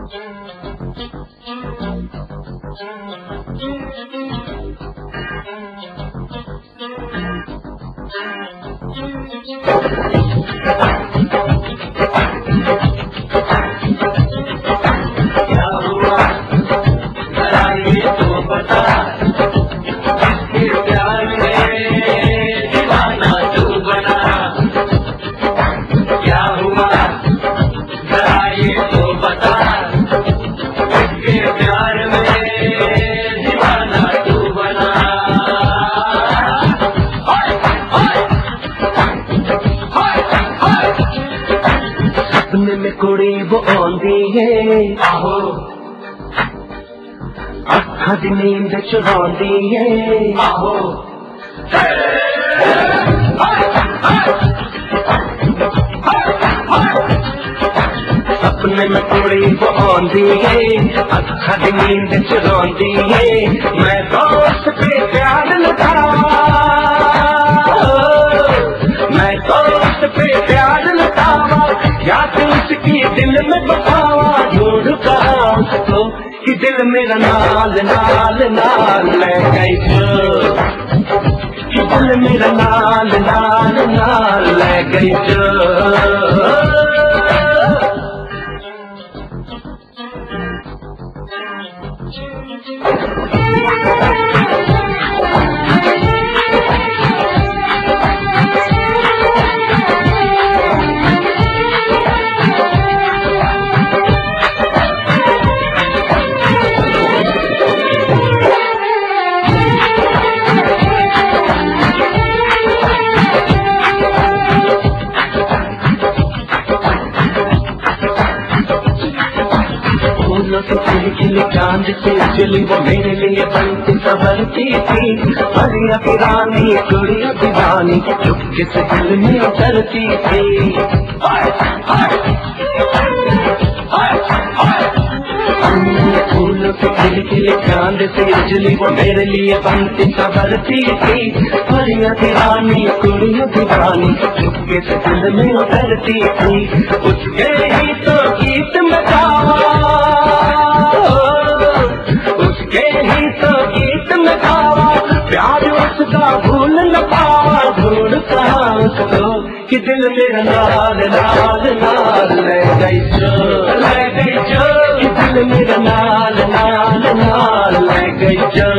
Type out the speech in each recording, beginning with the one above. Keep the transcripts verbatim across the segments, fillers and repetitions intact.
कुड़ी वो आंदी है आहो अखा दी नींद चुरांदी है आहो सपने में कुड़ी वो आंदी है अखा दी नींद चुरांदी है मैं दोस्त पे प्यार लुटावा मैं दोस्त पे प्यार लुटावा या तो उसकी दिल में बसावा ढूंढ कहा उसको कि दिल मेरा नाल नाल नाल ले गई कि दिल मेरा नाल नाल नाल ले गई खिली चांद से चली वो मेरे लिए बनती संवरती थी हरिया की रानी कुड़िया दीवानी चुपके से दिल में उतरती थी फूलों से खिली खिली चांद से चली वो मेरे लिए बनती संवरती थी हरिया की रानी कुड़िया दीवानी चुपके से दिल में उतरती थी उसके ही तो गीत में गावा उसके ही तो गीत में गावा प्यार उसका भूल न पावा ढूंढ कहा उसको कि दिल मेरा नाल नाल नाल ले गई जो ले गई जो कि दिल मेरा नाल नाल नाल ले गई जो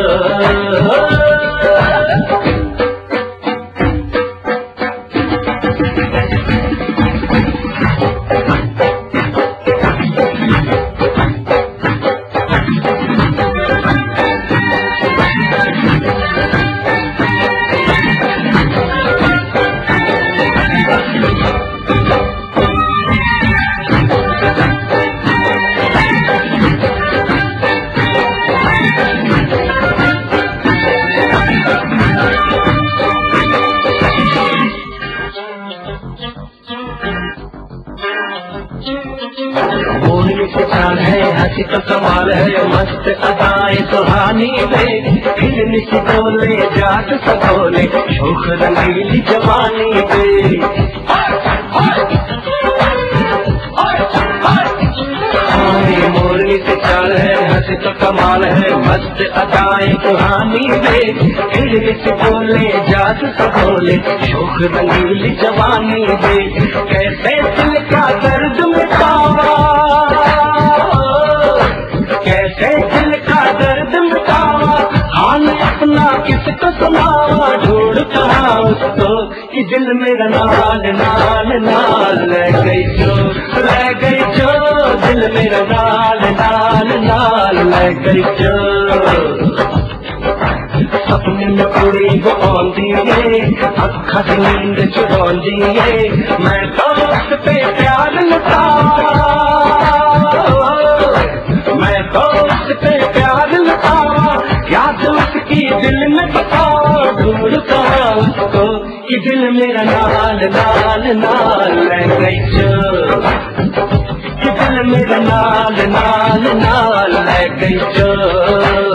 है हंसी तो कमाल है मस्त अदाएं सुहानी में हिलनी सी बोले जात सगोले शोख रंगीली जवानी में मोरनी से चाल है हंसी तो कमाल है मस्त अदाएं सुहानी में हिलनी सी बोले जात सगोले शोख रंगीली जवानी में कैसे दिल का दर्द मिटावा कैसे दिल का दर्द मिटावा हाल अपना किसको सुनावा ढूंढ कहा उसको कि दिल मेरा नाल नाल नाल ले गई जो ले गई जो दिल मेरा नाल नाल नाल ले गई जो सपने में कुड़ी वो आंदी है अखा दी नींद चुरांदी है मैं दोस्त पे प्यार लुटावा मैं दोस्त पे प्यार लुटावा याद उसकी दिल में बसावा ढूंढ कहा उसको कि दिल मेरा नाल नाल नाल ले गई जो कि दिल मेरा नाल नाल नाल ले गई जो